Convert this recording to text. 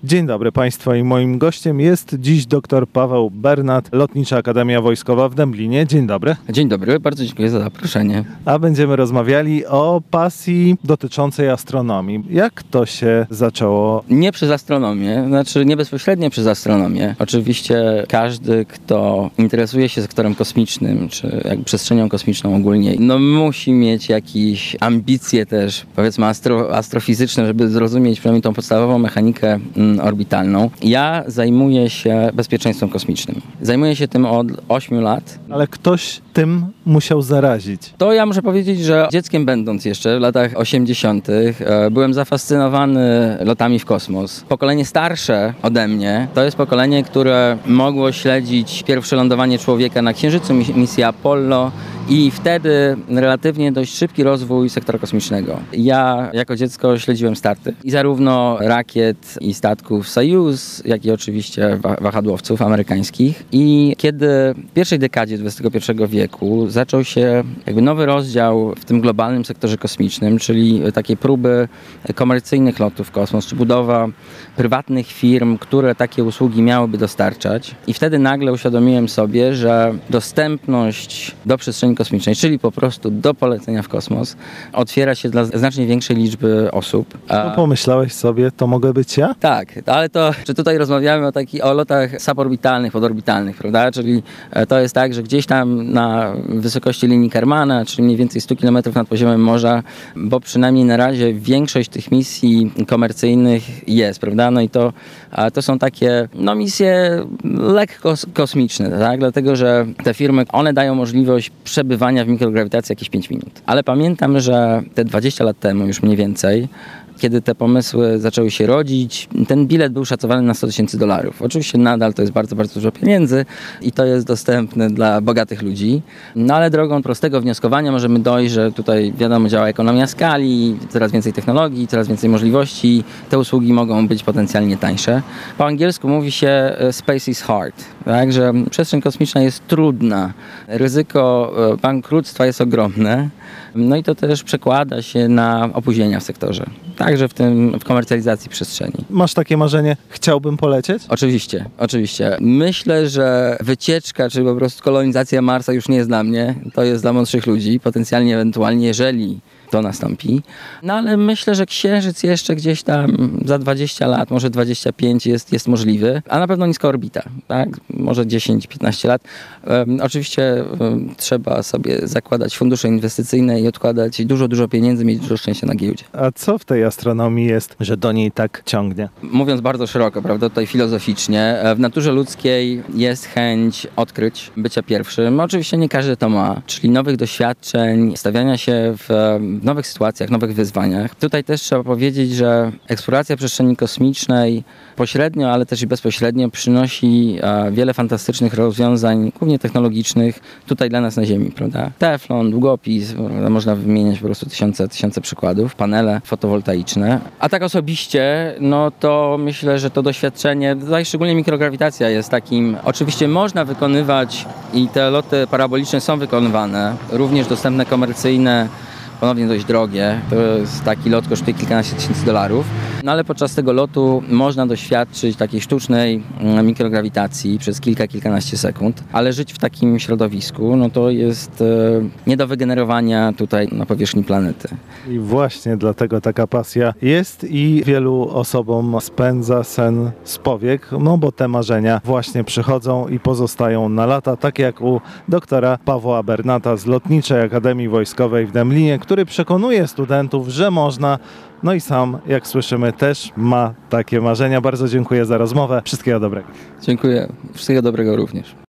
Dzień dobry Państwu i moim gościem jest dziś dr Paweł Bernat, Lotnicza Akademia Wojskowa w Dęblinie. Dzień dobry. Dzień dobry, bardzo dziękuję za zaproszenie. A będziemy rozmawiali o pasji dotyczącej astronomii. Jak to się zaczęło? Nie przez astronomię, nie bezpośrednio przez astronomię. Oczywiście każdy, kto interesuje się sektorem kosmicznym, czy jakby przestrzenią kosmiczną ogólnie, musi mieć jakieś ambicje też, powiedzmy astrofizyczne, żeby zrozumieć przynajmniej tą podstawową mechanikę orbitalną. Ja zajmuję się bezpieczeństwem kosmicznym. Zajmuję się tym od 8 lat. Ale ktoś tym musiał zarazić. To ja muszę powiedzieć, że dzieckiem będąc jeszcze w latach 80. byłem zafascynowany lotami w kosmos. Pokolenie starsze ode mnie to jest pokolenie, które mogło śledzić pierwsze lądowanie człowieka na Księżycu, misję Apollo i wtedy relatywnie dość szybki rozwój sektora kosmicznego. Ja jako dziecko śledziłem starty i zarówno rakiet i statków Sojuz, jak i oczywiście wahadłowców amerykańskich. I kiedy w pierwszej dekadzie XXI wieku zaczął się jakby nowy rozdział w tym globalnym sektorze kosmicznym, czyli takie próby komercyjnych lotów w kosmos, czy budowa prywatnych firm, które takie usługi miałyby dostarczać. I wtedy nagle uświadomiłem sobie, że dostępność do przestrzeni kosmicznej, czyli po prostu do polecenia w kosmos, otwiera się dla znacznie większej liczby osób. No pomyślałeś sobie, to mogę być ja? Tak, ale to, że tutaj rozmawiamy o lotach suborbitalnych, podorbitalnych, prawda? Czyli to jest tak, że gdzieś tam na wysokości linii Karmana, czyli mniej więcej 100 km nad poziomem morza, bo przynajmniej na razie większość tych misji komercyjnych jest, prawda? No i to są takie misje lekko kosmiczne, tak? Dlatego, że te firmy, one dają możliwość przebywania w mikrograwitacji jakieś 5 minut. Ale pamiętam, że te 20 lat temu już mniej więcej, kiedy te pomysły zaczęły się rodzić, ten bilet był szacowany na $100,000. Oczywiście nadal to jest bardzo, bardzo dużo pieniędzy i to jest dostępne dla bogatych ludzi. Ale drogą prostego wnioskowania możemy dojść, że tutaj wiadomo działa ekonomia skali, coraz więcej technologii, coraz więcej możliwości. Te usługi mogą być potencjalnie tańsze. Po angielsku mówi się space is hard, tak? Że przestrzeń kosmiczna jest trudna. Ryzyko bankructwa jest ogromne. No i to też przekłada się na opóźnienia w sektorze. Także w komercjalizacji przestrzeni. Masz takie marzenie, chciałbym polecieć? Oczywiście. Myślę, że wycieczka, czy po prostu kolonizacja Marsa już nie jest dla mnie. To jest dla mądrzych ludzi, potencjalnie, ewentualnie, jeżeli to nastąpi. Ale myślę, że Księżyc jeszcze gdzieś tam za 20 lat, może 25 jest możliwy, a na pewno niska orbita, tak? Może 10-15 lat. Oczywiście trzeba sobie zakładać fundusze inwestycyjne i odkładać dużo pieniędzy, mieć dużo szczęścia na giełdzie. A co w tej astronomii jest, że do niej tak ciągnie? Mówiąc bardzo szeroko, prawda, tutaj filozoficznie, w naturze ludzkiej jest chęć odkryć, bycia pierwszym. Oczywiście nie każdy to ma, czyli nowych doświadczeń, stawiania się w nowych sytuacjach, nowych wyzwaniach. Tutaj też trzeba powiedzieć, że eksploracja przestrzeni kosmicznej pośrednio, ale też i bezpośrednio przynosi wiele fantastycznych rozwiązań, głównie technologicznych, tutaj dla nas na Ziemi, prawda? Teflon, długopis, można wymieniać po prostu tysiące przykładów, panele fotowoltaiczne. A tak osobiście, to myślę, że to doświadczenie, tutaj szczególnie mikrograwitacja jest takim, oczywiście można wykonywać i te loty paraboliczne są wykonywane, również dostępne komercyjne, ponownie dość drogie. To jest taki lot, kosztuje kilkanaście tysięcy dolarów. Ale podczas tego lotu można doświadczyć takiej sztucznej mikrograwitacji przez kilkanaście sekund. Ale żyć w takim środowisku, to jest nie do wygenerowania tutaj na powierzchni planety. I właśnie dlatego taka pasja jest i wielu osobom spędza sen z powiek, bo te marzenia właśnie przychodzą i pozostają na lata, tak jak u doktora Pawła Bernata z Lotniczej Akademii Wojskowej w Dęblinie, który przekonuje studentów, że można, i sam, jak słyszymy, też ma takie marzenia. Bardzo dziękuję za rozmowę. Wszystkiego dobrego. Dziękuję. Wszystkiego dobrego również.